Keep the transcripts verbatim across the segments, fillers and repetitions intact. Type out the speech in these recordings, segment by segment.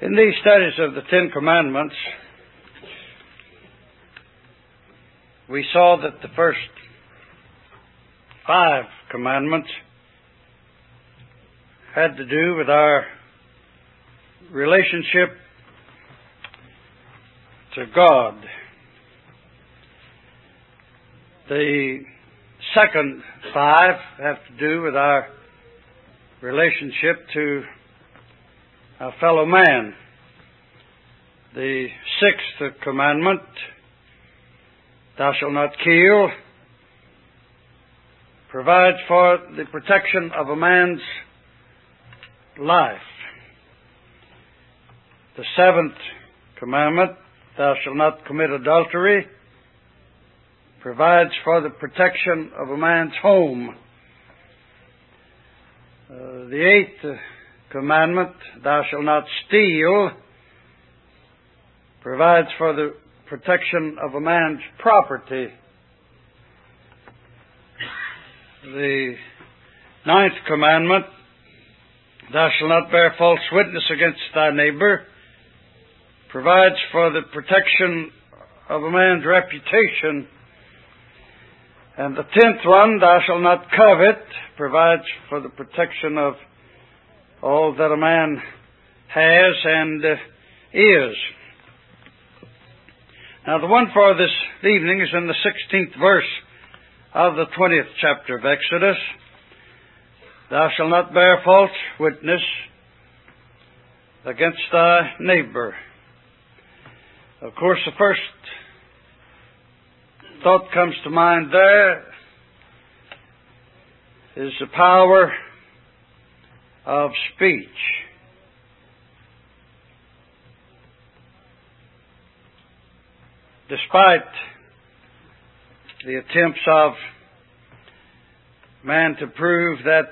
In these studies of the Ten Commandments, we saw that the first five commandments had to do with our relationship to God. The second five have to do with our relationship to our fellow man. The sixth commandment, thou shalt not kill, provides for the protection of a man's life. The seventh commandment, thou shalt not commit adultery, provides for the protection of a man's home. Uh, the eighth commandment, thou shalt not steal, provides for the protection of a man's property. The ninth commandment, thou shalt not bear false witness against thy neighbor, provides for the protection of a man's reputation. And the tenth one, thou shalt not covet, provides for the protection of all that a man has and uh, is. Now the one for this evening is in the sixteenth verse of the twentieth chapter of Exodus. Thou shalt not bear false witness against thy neighbor. Of course, the first thought comes to mind there is the power of speech. Despite the attempts of man to prove that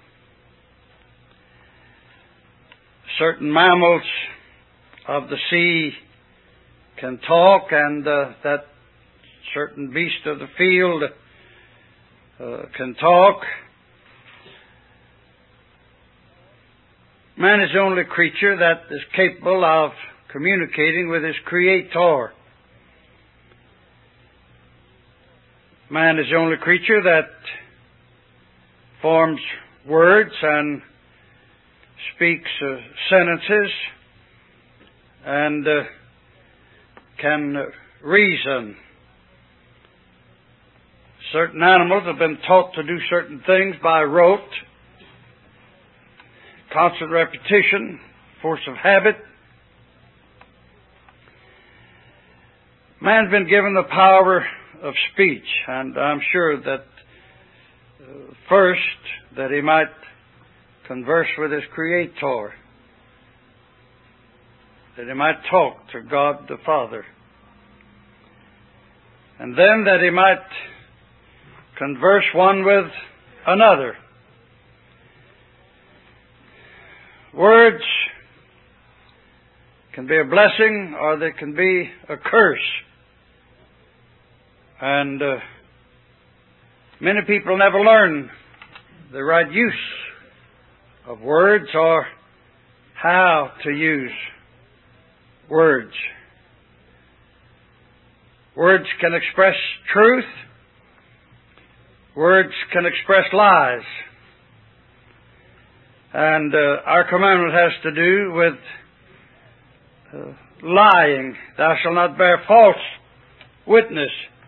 certain mammals of the sea can talk and uh, that certain beasts of the field uh, can talk, man is the only creature that is capable of communicating with his Creator. Man is the only creature that forms words and speaks uh, sentences and uh, can uh, reason. Certain animals have been taught to do certain things by rote, constant repetition, force of habit. Man's been given the power of speech, and I'm sure that uh, first that he might converse with his Creator, that he might talk to God the Father, and then that he might converse one with another. Words can be a blessing or they can be a curse. And uh, many people never learn the right use of words or how to use words. Words can express truth. Words can express lies. And uh, our commandment has to do with uh, lying. Thou shalt not bear false witness.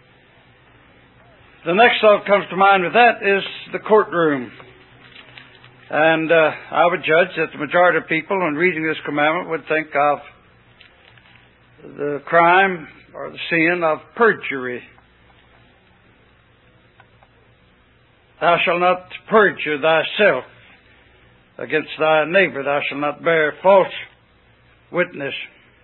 The next thought comes to mind with that is the courtroom. And uh, I would judge that the majority of people, when reading this commandment, would think of the crime or the sin of perjury. Thou shalt not perjure thyself against thy neighbor. Thou shalt not bear false witness.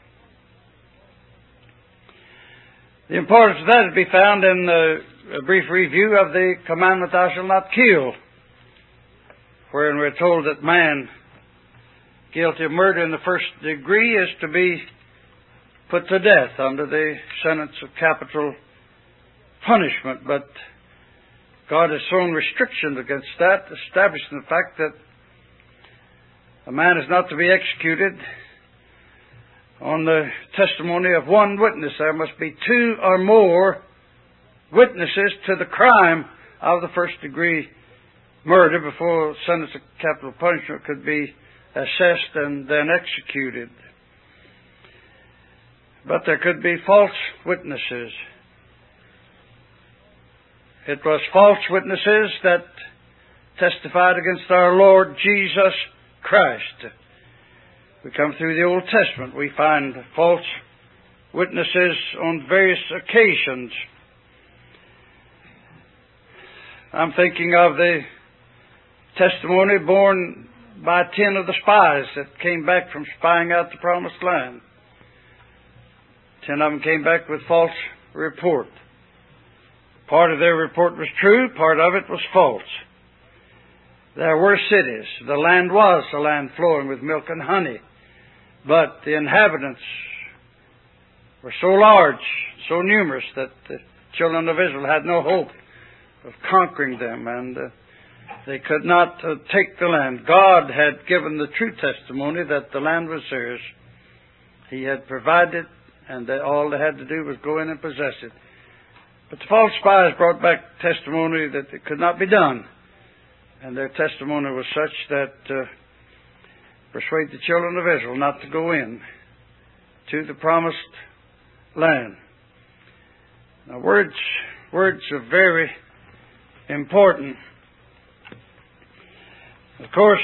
The importance of that is to be found in the a brief review of the commandment, thou shalt not kill, wherein we're told that man guilty of murder in the first degree is to be put to death under the sentence of capital punishment. But God has thrown restrictions against that, establishing the fact that a man is not to be executed on the testimony of one witness. There must be two or more witnesses to the crime of the first degree murder before sentence of capital punishment could be assessed and then executed. But there could be false witnesses. It was false witnesses that testified against our Lord Jesus Christ. We come through the Old Testament, we find false witnesses on various occasions. I'm thinking of the testimony borne by ten of the spies that came back from spying out the Promised Land. Ten of them came back with false report. Part of their report was true, part of it was false. There were cities. The land was a land flowing with milk and honey. But the inhabitants were so large, so numerous, that the children of Israel had no hope of conquering them, and uh, they could not uh, take the land. God had given the true testimony that the land was theirs. He had provided, and that all they had to do was go in and possess it. But the false spies brought back testimony that it could not be done. And their testimony was such that uh, persuade the children of Israel not to go in to the promised land. Now, words, words are very important. Of course,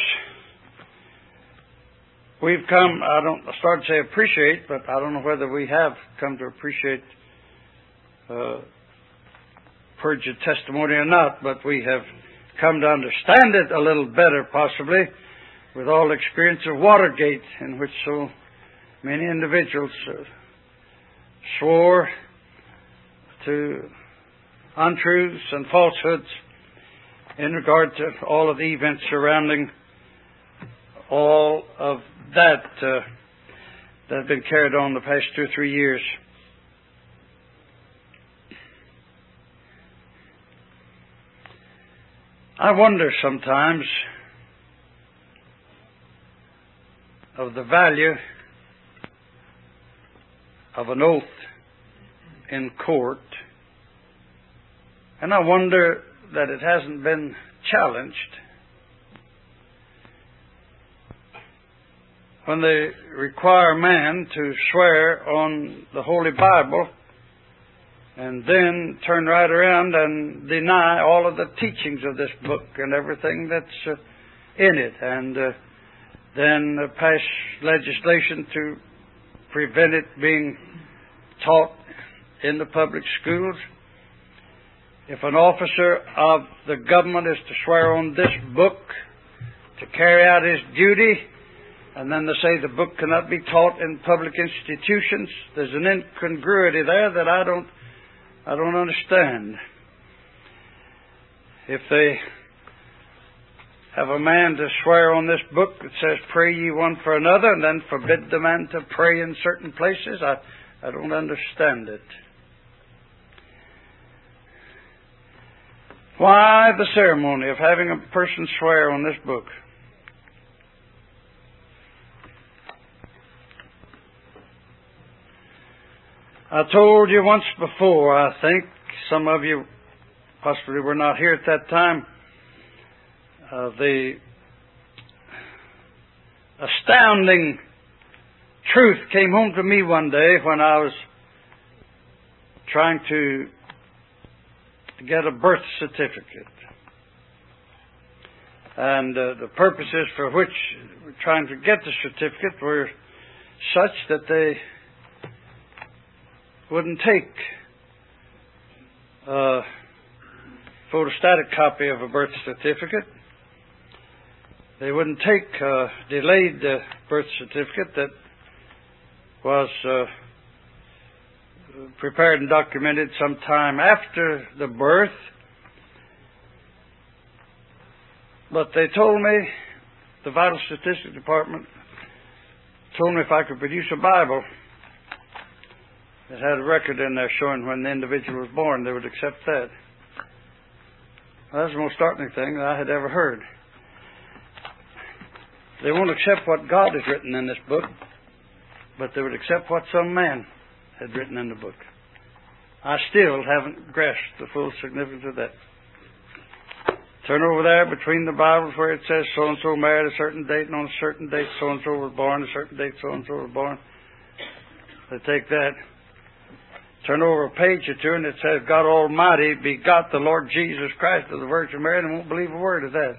we've come, I don't I started to say appreciate, but I don't know whether we have come to appreciate uh, perjured testimony or not, but we have come to understand it a little better, possibly, with all the experience of Watergate, in which so many individuals uh, swore to untruths and falsehoods in regard to all of the events surrounding all of that uh, that have been carried on the past two or three years. I wonder sometimes of the value of an oath in court, and I wonder that it hasn't been challenged. When they require man to swear on the Holy Bible and then turn right around and deny all of the teachings of this book and everything that's uh, in it, and uh, then uh, pass legislation to prevent it being taught in the public schools. If an officer of the government is to swear on this book to carry out his duty, and then they say the book cannot be taught in public institutions, there's an incongruity there that I don't I don't understand. If they have a man to swear on this book that says, pray ye one for another, and then forbid the man to pray in certain places, I, I don't understand it. Why the ceremony of having a person swear on this book? I told you once before, I think, some of you possibly were not here at that time, uh, the astounding truth came home to me one day when I was trying to get a birth certificate. And uh, the purposes for which we're trying to get the certificate were such that they wouldn't take a photostatic copy of a birth certificate. They wouldn't take a delayed uh, birth certificate that was uh, prepared and documented sometime after the birth. But they told me, the Vital Statistics Department told me if I could produce a Bible that had a record in there showing when the individual was born, they would accept that. Well, that's the most startling thing that I had ever heard. They won't accept what God has written in this book. but they would accept what some man had written in the book. I still haven't grasped the full significance of that. Turn over there between the Bibles where it says so-and-so married a certain date, and on a certain date so-and-so was born, a certain date so-and-so was born. They take that. Turn over a page or two, and it says God Almighty begot the Lord Jesus Christ of the Virgin Mary, and they won't believe a word of that.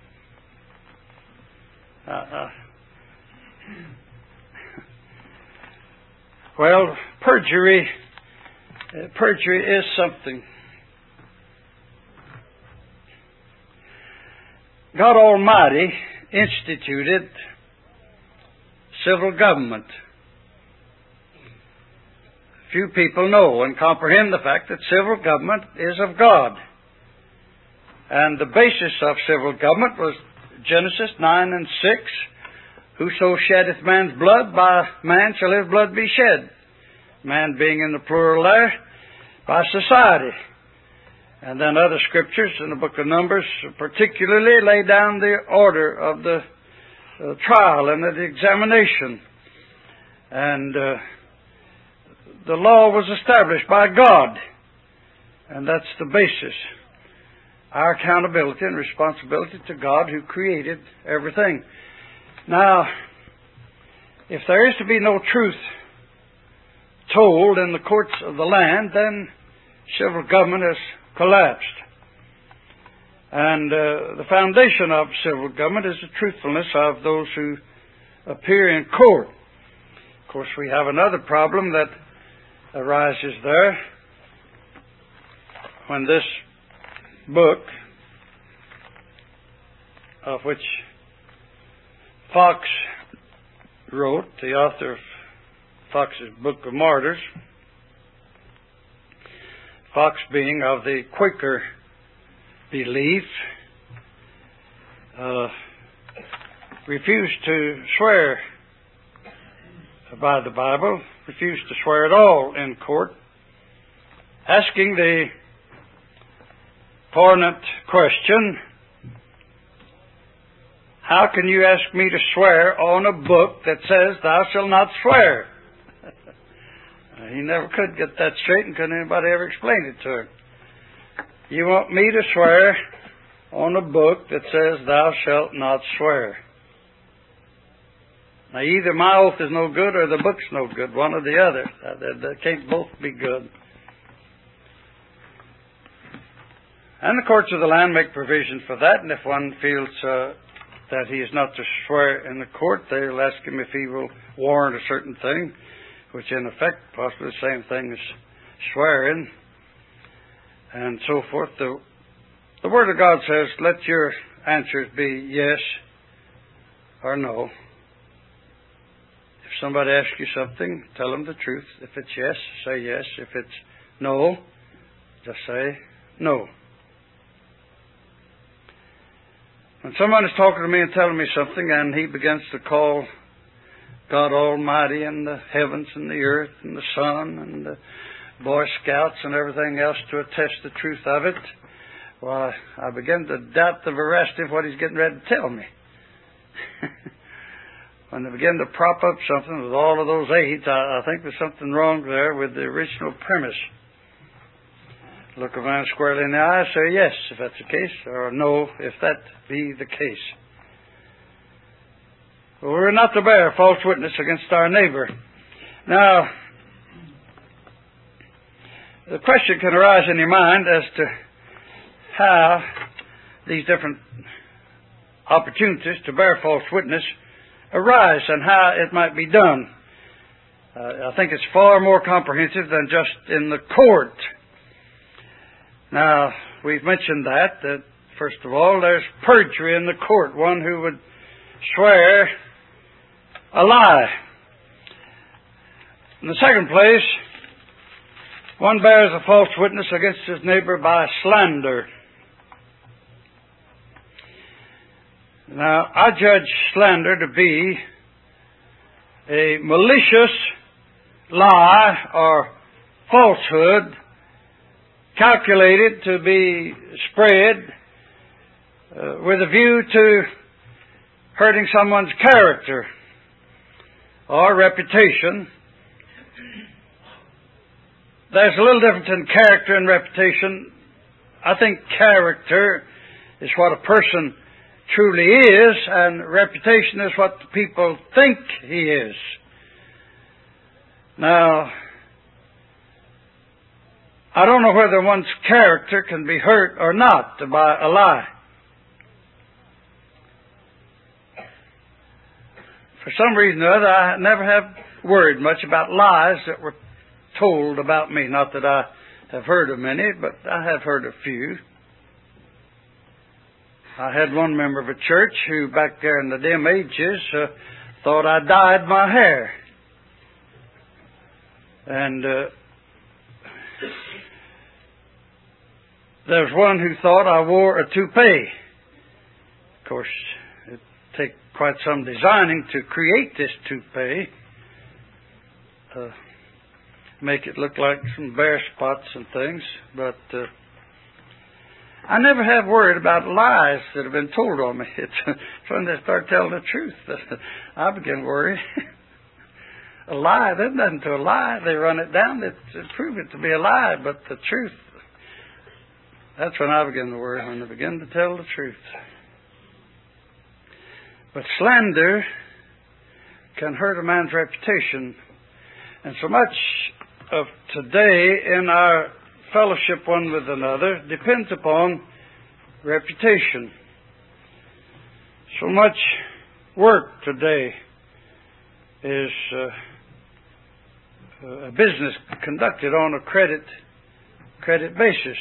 Uh, uh. Well, perjury, uh, perjury is something. God Almighty instituted civil government. Few people know and comprehend the fact that civil government is of God. And the basis of civil government was Genesis nine and six. Whoso sheddeth man's blood, by man shall his blood be shed. Man being in the plural there, by society. And then other scriptures in the book of Numbers particularly lay down the order of the uh, trial and of the examination. And uh, the law was established by God. And that's the basis. Our accountability and responsibility to God who created everything. Now, if there is to be no truth told in the courts of the land, then civil government has collapsed. And uh, the foundation of civil government is the truthfulness of those who appear in court. Of course, we have another problem that arises there. When this book, of which Fox wrote, the author of Fox's Book of Martyrs, Fox being of the Quaker belief, uh, refused to swear by the Bible, refused to swear at all in court, asking the poignant question, how can you ask me to swear on a book that says thou shalt not swear? He never could get that straight, and couldn't anybody ever explain it to him. You want me to swear on a book that says thou shalt not swear. Now either my oath is no good or the book's no good, one or the other. They can't both be good. And the courts of the land make provision for that, and if one feels uh, that he is not to swear in the court, they'll ask him if he will warrant a certain thing, which in effect possibly the same thing as swearing, and so forth. The, the Word of God says, let your answers be yes or no. If somebody asks you something, tell them the truth. If it's yes, say yes. If it's no, just say no. When someone is talking to me and telling me something, and he begins to call God Almighty and the heavens and the earth and the sun and the Boy Scouts and everything else to attest the truth of it, well, I begin to doubt the veracity of what he's getting ready to tell me. When they begin to prop up something with all of those aids, I, I think there's something wrong there with the original premise. Look a man squarely in the eye, say yes, if that's the case, or no, if that be the case. Well, we're not to bear false witness against our neighbor. Now, the question can arise in your mind as to how these different opportunities to bear false witness arise and how it might be done. Uh, I think it's far more comprehensive than just in the court. Now, we've mentioned that, that first of all, there's perjury in the court, one who would swear a lie. In the second place, one bears a false witness against his neighbor by slander. Now, I judge slander to be a malicious lie or falsehood calculated to be spread uh, with a view to hurting someone's character or reputation. There's a little difference in character and reputation. I think character is what a person truly is, and reputation is what the people think he is. Now, I don't know whether one's character can be hurt or not by a lie. For some reason or other, I never have worried much about lies that were told about me. Not that I have heard of many, but I have heard a few. I had one member of a church who, back there in the dim ages, uh, thought I dyed my hair. And uh, there's one who thought I wore a toupee. Of course, it'd take quite some designing to create this toupee. Uh, make it look like some bare spots and things. But uh, I never have worried about lies that have been told on me. It's when they start telling the truth that I begin worrying. A lie, there's nothing to a lie. They run it down, they, they prove it to be a lie. But the truth, that's when I begin to worry, when they begin to tell the truth. But slander can hurt a man's reputation. And so much of today in our fellowship one with another depends upon reputation. So much work today is uh, a business conducted on a credit credit basis.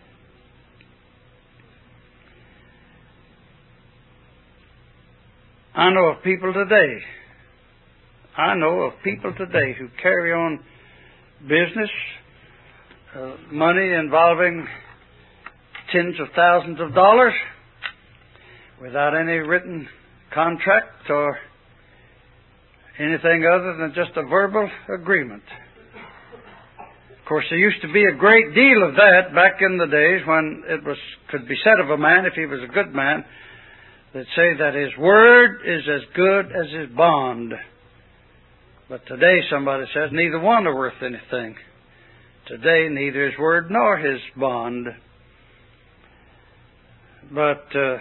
I know of people today, I know of people today who carry on business, uh, money involving tens of thousands of dollars without any written contract or anything other than just a verbal agreement. Of course, there used to be a great deal of that back in the days when it was could be said of a man, if he was a good man, that say that his word is as good as his bond. But today somebody says neither one are worth anything. Today neither his word nor his bond. But uh,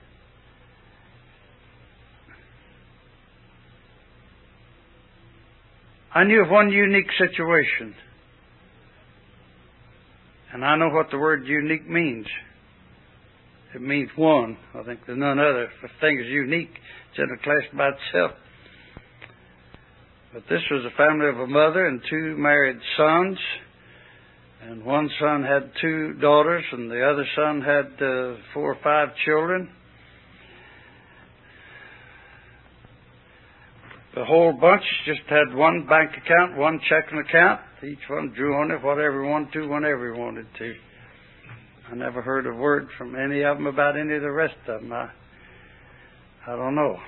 I knew of one unique situation. And I know what the word unique means. It means one. I think there's none other. If a thing is unique, it's in a class by itself. But this was a family of a mother and two married sons. And one son had two daughters, and the other son had uh, four or five children. The whole bunch just had one bank account, one checking account. Each one drew on it whatever he wanted to, whenever he wanted to. I never heard a word from any of them about any of the rest of them. I, I don't know.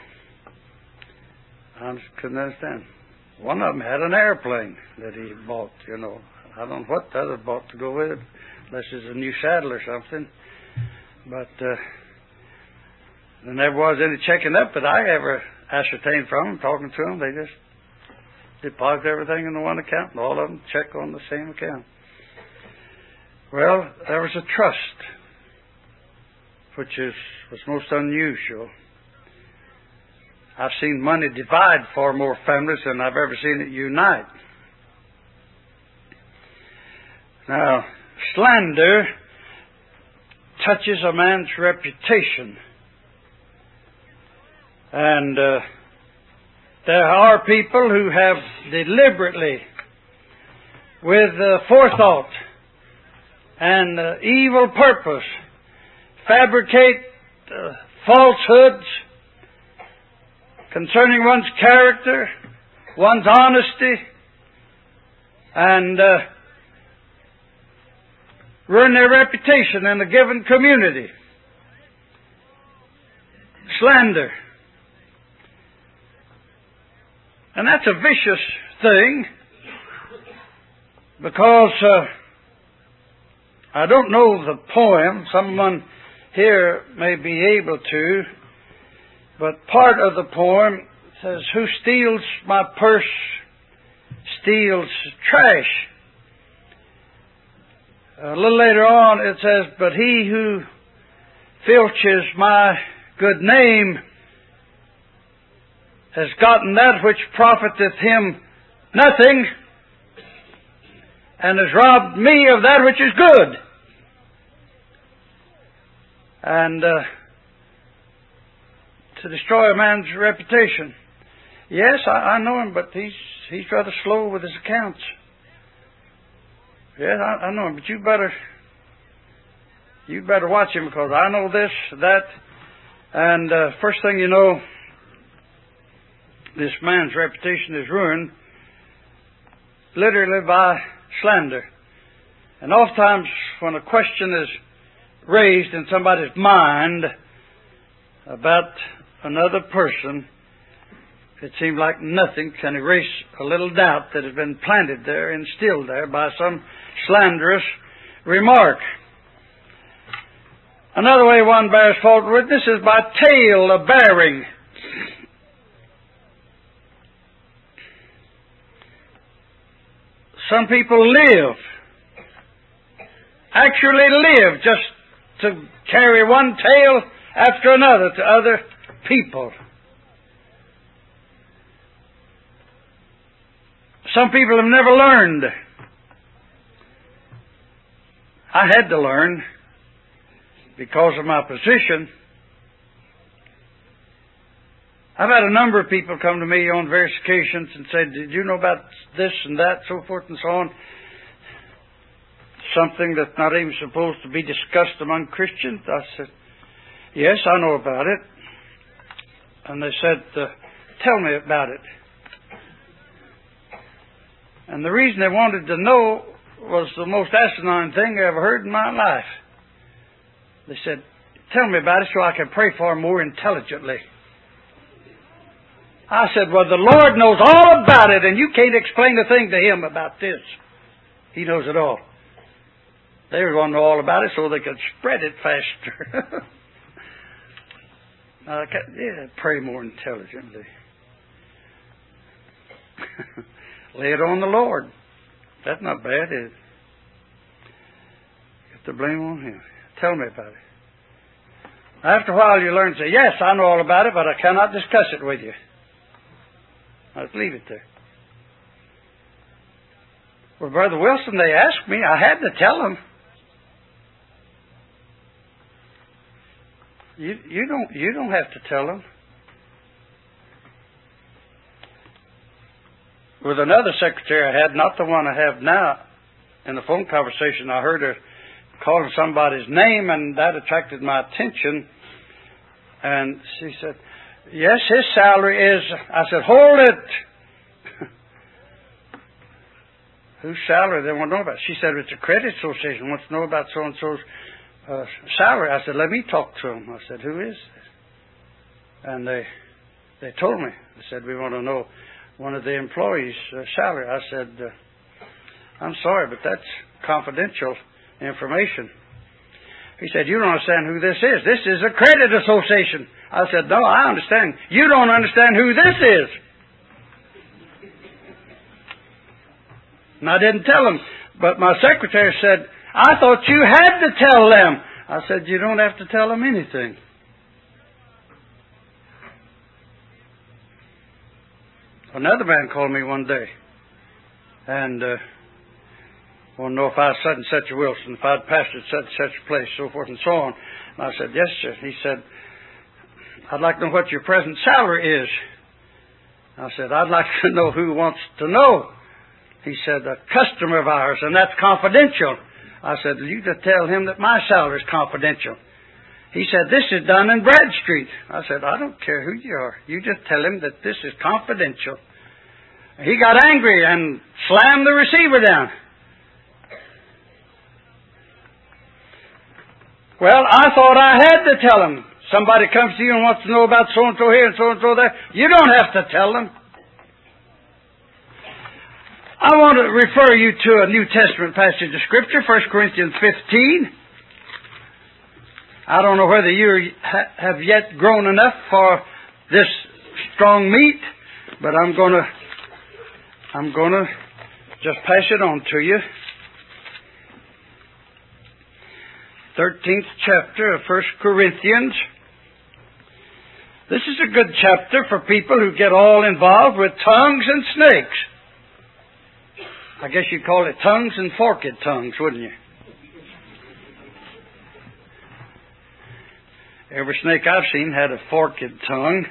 I just couldn't understand. One of them had an airplane that he bought, you know. I don't know what the other bought to go with it, unless it's a new saddle or something. But uh, there never was any checking up that I ever ascertained from them, talking to them. They just deposit everything in the one account, and all of them check on the same account. Well, there was a trust, which is was most unusual. I've seen money divide far more families than I've ever seen it unite. Now, slander touches a man's reputation. And uh, there are people who have deliberately, with uh, forethought and uh, evil purpose, fabricate uh, falsehoods concerning one's character, one's honesty, and uh, ruin their reputation in a given community. Slander. And that's a vicious thing, because uh, I don't know the poem. Someone here may be able to, but part of the poem says, who steals my purse steals trash. A little later on it says, but he who filches my good name has gotten that which profiteth him nothing, and has robbed me of that which is good. And uh, to destroy a man's reputation. Yes, I, I know him, but he's he's rather slow with his accounts. Yes, I, I know him, but you better you better watch him, because I know this, that, and uh, first thing you know, this man's reputation is ruined, literally by slander. And oftentimes, when a question is raised in somebody's mind about another person, it seems like nothing can erase a little doubt that has been planted there, instilled there by some slanderous remark. Another way one bears false witness is by tale bearing. Some people live, actually live, just to carry one tale after another to other people. Some people have never learned. I had to learn because of my position. I've had a number of people come to me on various occasions and say, did you know about this and that, so forth and so on? Something that's not even supposed to be discussed among Christians. I said, yes, I know about it. And they said, uh, tell me about it. And the reason they wanted to know was the most asinine thing I ever heard in my life. They said, tell me about it so I can pray for him more intelligently. I said, well, the Lord knows all about it, and you can't explain a thing to him about this. He knows it all. They want to know all about it so they could spread it faster. uh, yeah, pray more intelligently. Lay it on the Lord. That's not bad, is it? Get the blame on him. Tell me about it. After a while you learn to say, yes, I know all about it, but I cannot discuss it with you. Let's leave it there. Well, Brother Wilson, they asked me. I had to tell them. You, you don't you don't have to tell them. With another secretary I had, not the one I have now, in the phone conversation, I heard her calling somebody's name, and that attracted my attention. And she said, yes, his salary is... I said, hold it. Whose salary they want to know about? She said, it's a credit association, wants to know about so-and-so's uh, salary. I said, let me talk to him. I said, who is this? And they they told me. They said, we want to know one of the employees' uh, salary. I said, uh, I'm sorry, but that's confidential information. He said, you don't understand who this is. This is a credit association. I said, no, I understand. You don't understand who this is. And I didn't tell him. But my secretary said, I thought you had to tell them. I said, you don't have to tell them anything. Another man called me one day and uh, wanted to know if I was such and such a Wilson, if I'd pastored such and such a place, so forth and so on. And I said, yes, sir. He said, I'd like to know what your present salary is. I said, I'd like to know who wants to know. He said, a customer of ours, and that's confidential. I said, you just tell him that my salary is confidential. He said, this is done in Bradstreet. I said, I don't care who you are. You just tell him that this is confidential. He got angry and slammed the receiver down. Well, I thought I had to tell him. Somebody comes to you and wants to know about so-and-so here and so-and-so there. You don't have to tell them. I want to refer you to a New Testament passage of Scripture, First Corinthians fifteen. I don't know whether you have yet grown enough for this strong meat, but I'm going to I'm going to just pass it on to you. thirteenth chapter of First Corinthians. This is a good chapter for people who get all involved with tongues and snakes. I guess you'd call it tongues and forked tongues, wouldn't you? Every snake I've seen had a forked tongue.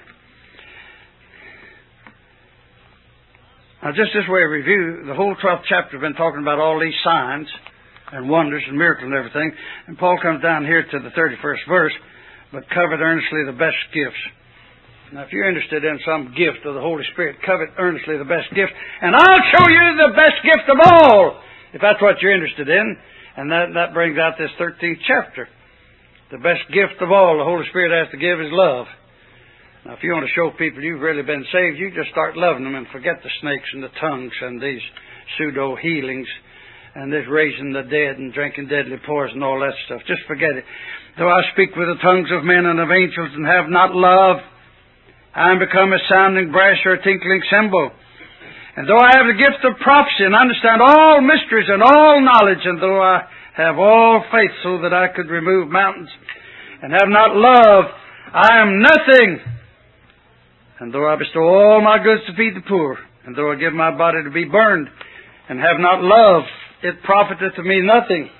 Now, just this way of review, the whole twelfth chapter has been talking about all these signs and wonders and miracles and everything. And Paul comes down here to the thirty-first verse, but covet earnestly the best gifts. Now, if you're interested in some gift of the Holy Spirit, covet earnestly the best gift, and I'll show you the best gift of all, if that's what you're interested in. And that, that brings out this thirteenth chapter. The best gift of all the Holy Spirit has to give is love. Now, if you want to show people you've really been saved, you just start loving them and forget the snakes and the tongues and these pseudo-healings and this raising the dead and drinking deadly poison and all that stuff. Just forget it. Though I speak with the tongues of men and of angels and have not love, I am become a sounding brass or a tinkling cymbal. And though I have the gift of prophecy and understand all mysteries and all knowledge, and though I have all faith so that I could remove mountains, and have not love, I am nothing. And though I bestow all my goods to feed the poor, and though I give my body to be burned, and have not love, it profiteth me nothing.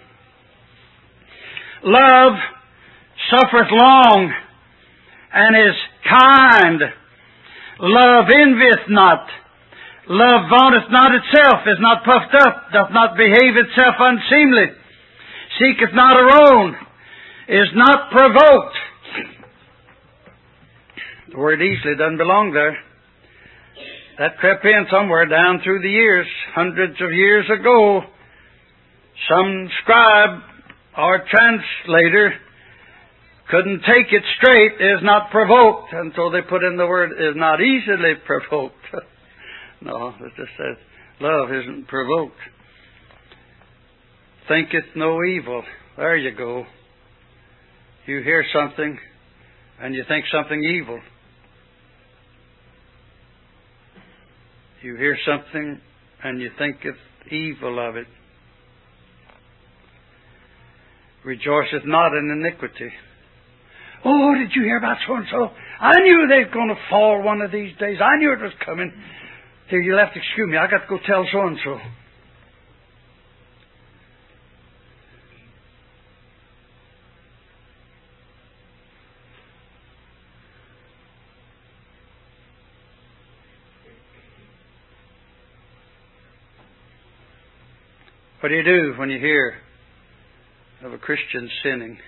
Love suffereth long, and is kind. Love envieth not. Love vaunteth not itself, is not puffed up, doth not behave itself unseemly, seeketh not her own, is not provoked. The word easily doesn't belong there. That crept in somewhere down through the years, hundreds of years ago. Some scribe or translator couldn't take it straight, is not provoked, and so they put in the word is not easily provoked. No, it just says love isn't provoked. Thinketh no evil. There you go. You hear something and you think something evil. You hear something and you thinketh evil of it. Rejoiceth not in iniquity. Oh, did you hear about so-and-so? I knew they were going to fall one of these days. I knew it was coming. Till you left, excuse me, I got to go tell so-and-so. What do you do when you hear of a Christian sinning?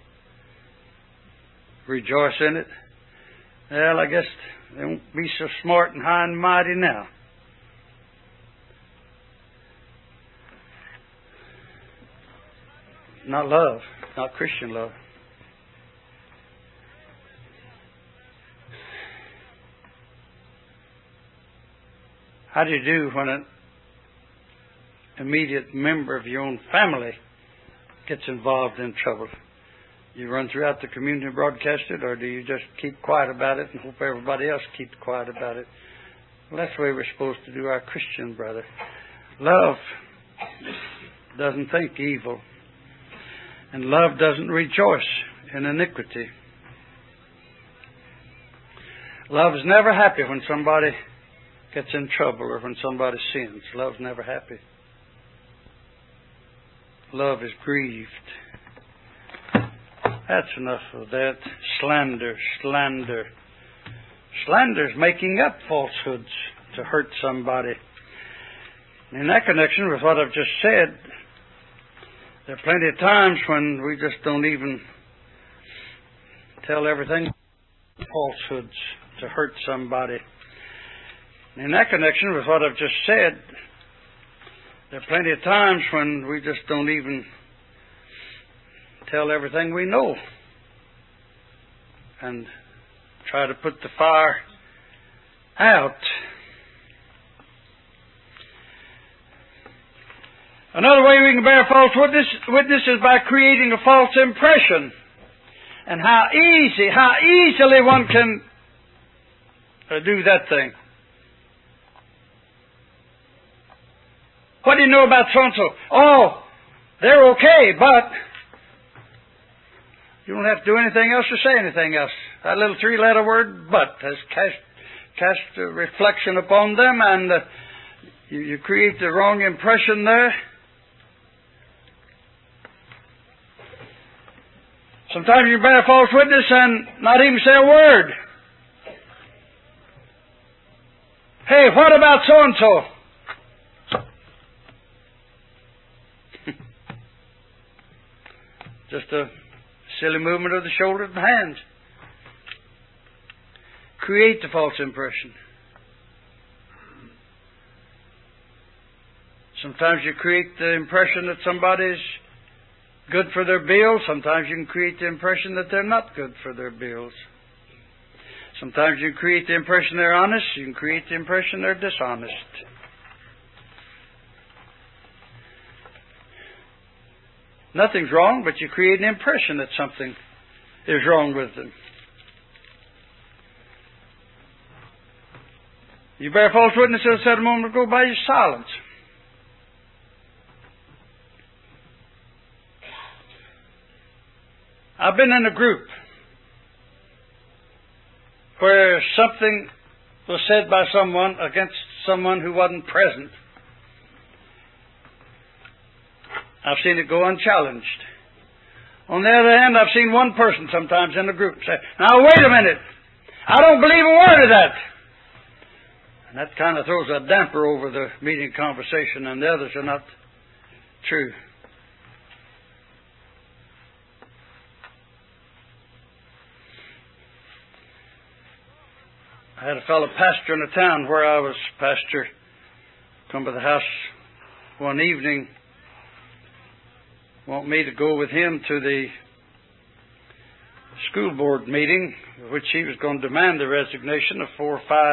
Rejoice in it? Well, I guess they won't be so smart and high and mighty now. Not love, not Christian love. How do you do when an immediate member of your own family gets involved in trouble? You run throughout the community and broadcast it, or do you just keep quiet about it and hope everybody else keeps quiet about it? Well, that's the way we're supposed to do our Christian brother. Love doesn't think evil, and love doesn't rejoice in iniquity. Love is never happy when somebody gets in trouble or when somebody sins. Love's never happy. Love is grieved. That's enough of that. Slander, slander. Slander is making up falsehoods to hurt somebody. In that connection with what I've just said, there are plenty of times when we just don't even tell everything. Falsehoods to hurt somebody. In that connection with what I've just said, there are plenty of times when we just don't even tell everything we know and try to put the fire out. Another way we can bear false witness, witness is by creating a false impression. And how easy, how easily one can uh, do that thing. What do you know about so-and-so? Oh, they're okay, but you don't have to do anything else or say anything else. That little three-letter word, but, has cast, cast a reflection upon them, and uh, you, you create the wrong impression there. Sometimes you bear false witness and not even say a word. Hey, what about so-and-so? Just a silly movement of the shoulders and hands. Create the false impression. Sometimes you create the impression that somebody's good for their bills. Sometimes you can create the impression that they're not good for their bills. Sometimes you create the impression they're honest. You can create the impression they're dishonest. Nothing's wrong, but you create an impression that something is wrong with them. You bear false witness, as I said a moment ago, by your silence. I've been in a group where something was said by someone against someone who wasn't present. I've seen it go unchallenged. On the other hand, I've seen one person sometimes in a group say, now wait a minute, I don't believe a word of that. And that kind of throws a damper over the meeting conversation, and the others are not true. I had a fellow pastor in a town where I was pastor come to the house one evening, want me to go with him to the school board meeting, which he was going to demand the resignation of four or five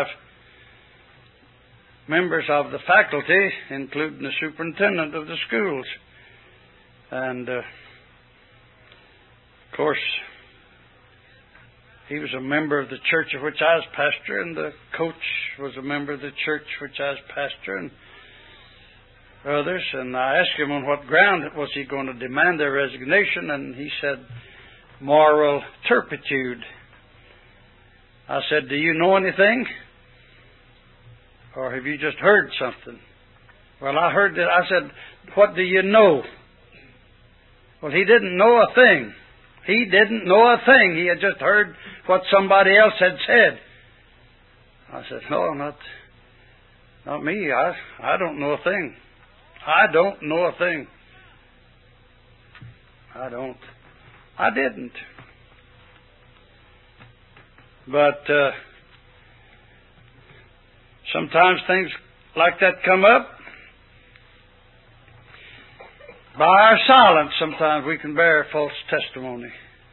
members of the faculty, including the superintendent of the schools. And, uh, of course, he was a member of the church of which I was pastor, and the coach was a member of the church which I was pastor, and others. And I asked him on what ground was he going to demand their resignation, and he said, moral turpitude. I said, do you know anything? Or have you just heard something? Well, I heard that. I said, what do you know? Well, he didn't know a thing. He didn't know a thing. He had just heard what somebody else had said. I said, no, not, not me. I, I don't know a thing. I don't know a thing. I don't. I didn't. But uh, sometimes things like that come up. By our silence, sometimes we can bear false testimony.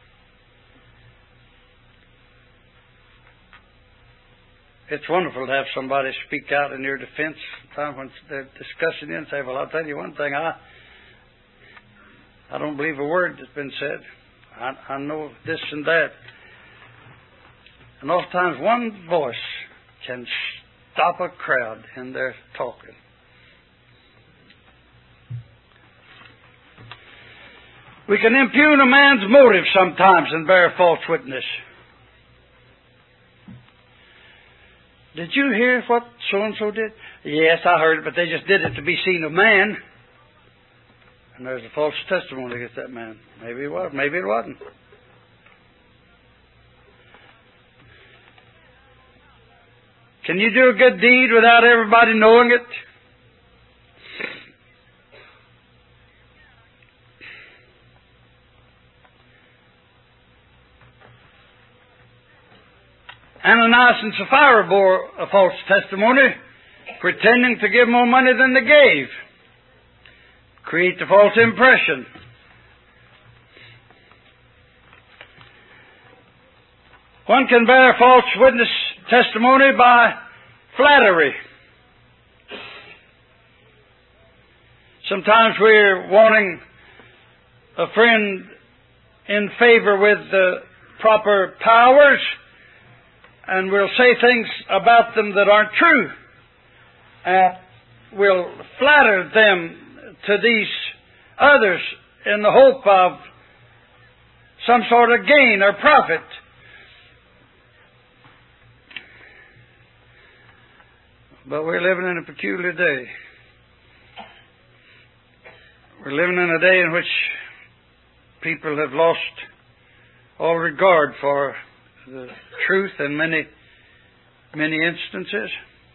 It's wonderful to have somebody speak out in your defense sometimes when they're discussing you and say, well, I'll tell you one thing, I I don't believe a word that's been said. I, I know this and that. And oftentimes one voice can stop a crowd in their talking. We can impugn a man's motive sometimes and bear false witness. Did you hear what so-and-so did? Yes, I heard it, but they just did it to be seen of man. And there's a false testimony against that man. Maybe it was, maybe it wasn't. Can you do a good deed without everybody knowing it? Ananias and Sapphira bore a false testimony, pretending to give more money than they gave. Create the false impression. One can bear false witness testimony by flattery. Sometimes we're wanting a friend in favor with the proper powers, and we'll say things about them that aren't true. And we'll flatter them to these others in the hope of some sort of gain or profit. But we're living in a peculiar day. We're living in a day in which people have lost all regard for the truth in many, many instances.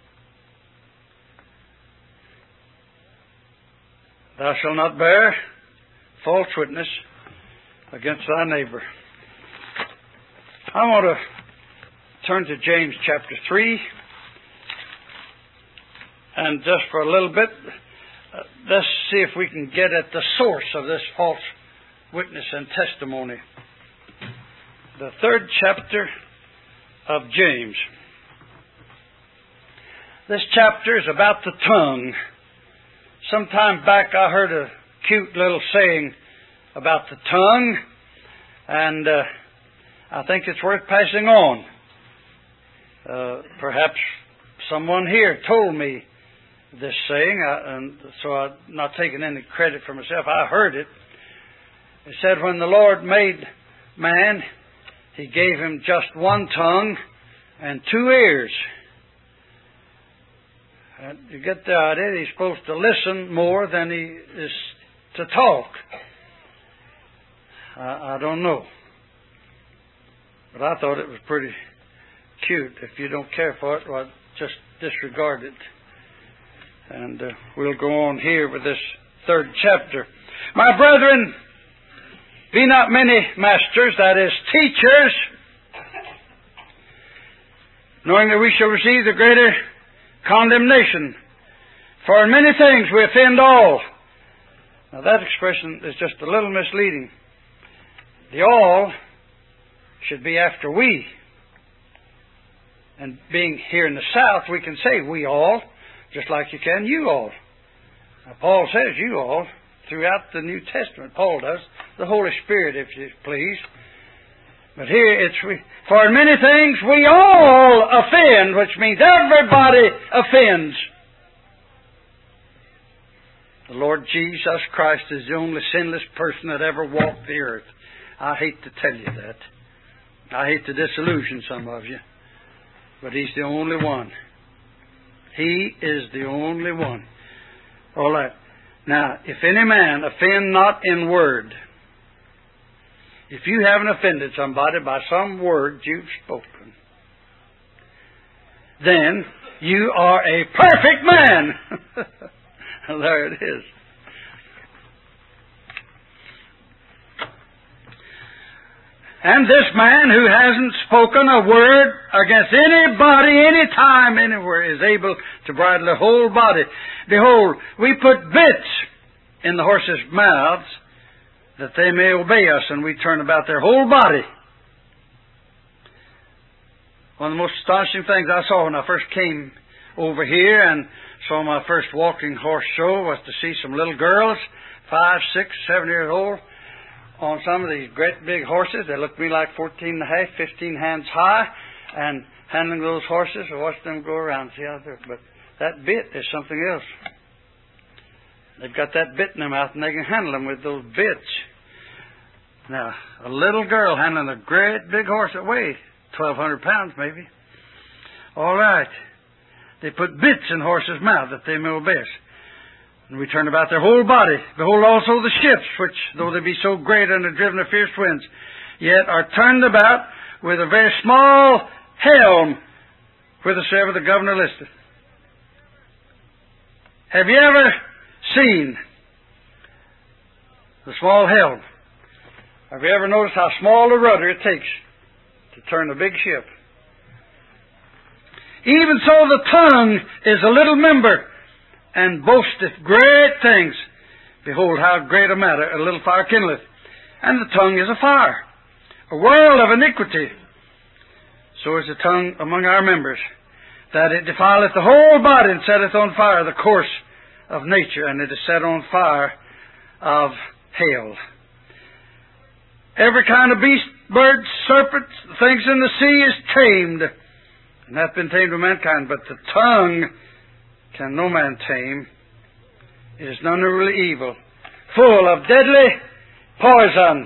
Thou shalt not bear false witness against thy neighbor. I want to turn to James chapter three. And just for a little bit, uh, let's see if we can get at the source of this false witness and testimony. The third chapter of James. This chapter is about the tongue. Some time back I heard a cute little saying about the tongue, and uh, I think it's worth passing on. Uh, perhaps someone here told me this saying, uh, and so I'm not taking any credit for myself. I heard it. It said when the Lord made man, He gave him just one tongue and two ears. And you get the idea, he's supposed to listen more than he is to talk. I, I don't know. But I thought it was pretty cute. If you don't care for it, well, just disregard it. And uh, we'll go on here with this third chapter. My brethren, be not many masters, that is, teachers, knowing that we shall receive the greater condemnation. For in many things we offend all. Now that expression is just a little misleading. The all should be after we. And being here in the South, we can say we all, just like you can you all. Now, Paul says you all throughout the New Testament. Paul does. The Holy Spirit, if you please. But here it's we. For in many things we all offend, which means everybody offends. The Lord Jesus Christ is the only sinless person that ever walked the earth. I hate to tell you that. I hate to disillusion some of you. But He's the only one. He is the only one. All right. Now, if any man offend not in word, if you haven't offended somebody by some word you've spoken, then you are a perfect man. There it is. And this man who hasn't spoken a word against anybody, any time, anywhere, is able to bridle the whole body. Behold, we put bits in the horses' mouths that they may obey us, and we turn about their whole body. One of the most astonishing things I saw when I first came over here and saw my first walking horse show was to see some little girls, five, six, seven years old, on some of these great big horses. They looked to me like fourteen and a half, fifteen hands high, and handling those horses, I watched them go around. See how they're, but that bit is something else. They've got that bit in their mouth, and they can handle them with those bits. Now, a little girl handling a great big horse that weighs twelve hundred pounds, maybe. All right. They put bits in horses' mouths that they may obey us. And we turn about their whole body. Behold also the ships, which, though they be so great and are driven of fierce winds, yet are turned about with a very small helm, whithersoever the governor listeth. Have you ever seen the small helm? Have you ever noticed how small a rudder it takes to turn a big ship? Even so the tongue is a little member, and boasteth great things. Behold, how great a matter a little fire kindleth. And the tongue is a fire, a world of iniquity. So is the tongue among our members, that it defileth the whole body, and setteth on fire the course of nature, and it is set on fire of hell. Every kind of beast, bird, serpent, things in the sea is tamed and hath been tamed of mankind, but the tongue can no man tame. It is an unruly evil, full of deadly poison.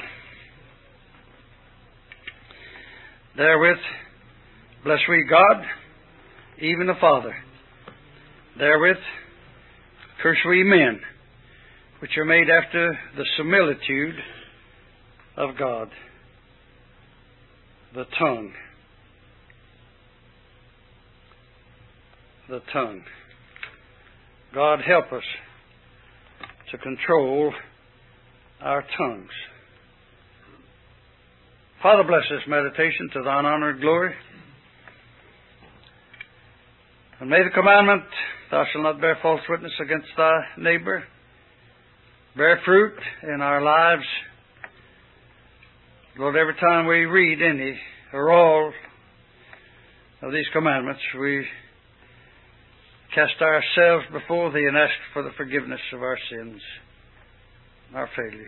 Therewith bless we God, even the Father. Therewith curse we men, which are made after the similitude of God. The tongue. The tongue. God help us to control our tongues. Father, bless this meditation to thine honor and glory. And may the commandment, thou shalt not bear false witness against thy neighbor, bear fruit in our lives. Lord, every time we read any or all of these commandments, we cast ourselves before Thee and ask for the forgiveness of our sins, our failures.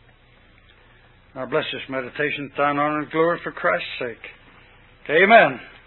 Now bless this meditation, thine honor and glory for Christ's sake. Amen.